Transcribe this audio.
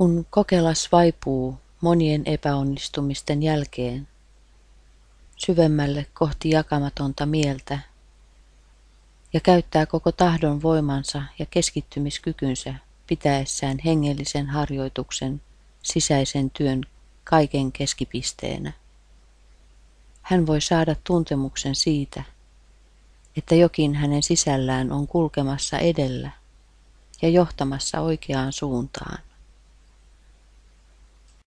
Kun kokelas vaipuu monien epäonnistumisten jälkeen syvemmälle kohti jakamatonta mieltä ja käyttää koko tahdon voimansa ja keskittymiskykynsä pitäessään hengellisen harjoituksen sisäisen työn kaiken keskipisteenä, hän voi saada tuntemuksen siitä, että jokin hänen sisällään on kulkemassa edellä ja johtamassa oikeaan suuntaan.